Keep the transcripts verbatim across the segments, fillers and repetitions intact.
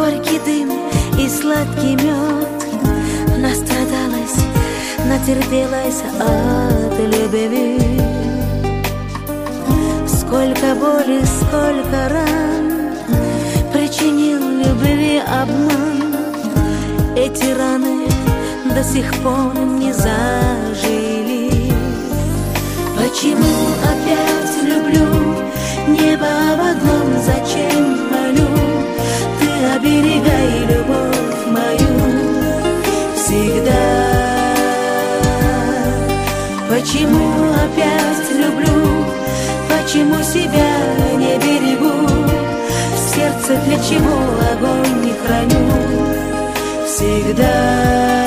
горький дым и сладкий мед. Настрадалась, натерпелась от любви. Сколько боли, сколько ран причинил любви обман. Эти раны до сих пор не зажили. Почему опять люблю небо в одном, зачем молю? Ты оберегай любовь мою всегда. Почему опять люблю? Почему себя не берегу? В сердце для чего огонь не храню всегда?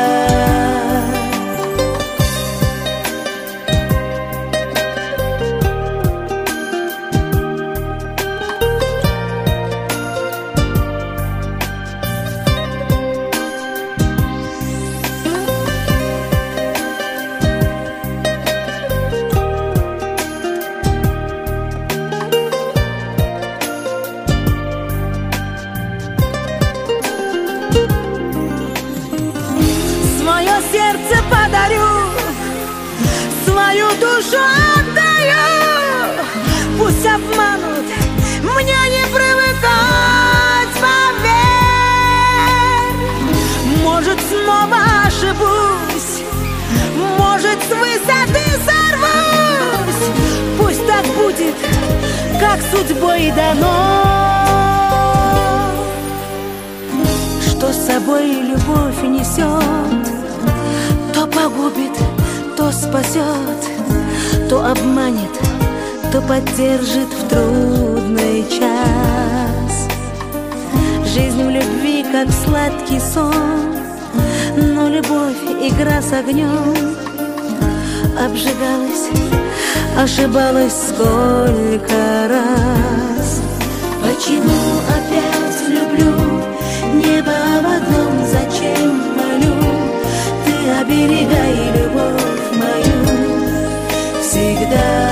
Сердце подарю, свою душу отдаю. Пусть обманут, мне не привыкать, поверь. Может, снова ошибусь, может, с высоты сорвусь. Пусть так будет, как судьбой дано. Что с собой любовь несет, то погубит, то спасет, то обманет, то поддержит в трудный час. Жизнь в любви, как сладкий сон, но любовь — игра с огнем. Обжигалась, ошибалась сколько раз. Почему опять люблю небо в одном, зачем молю? Оберегай любовь мою всегда.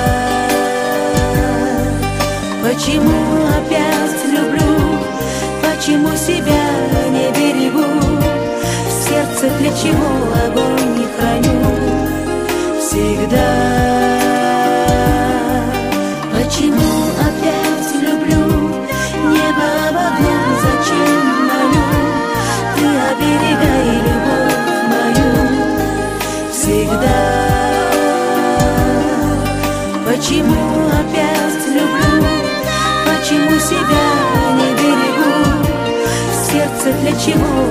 Почему опять люблю? Почему себя не берегу? В сердце для чего огонь не храню всегда? Почему опять люблю небо в одном, зачем молю? Ты оберегай любовь мою всегда. Почему опять люблю? Почему себя не берегу? В сердце для чего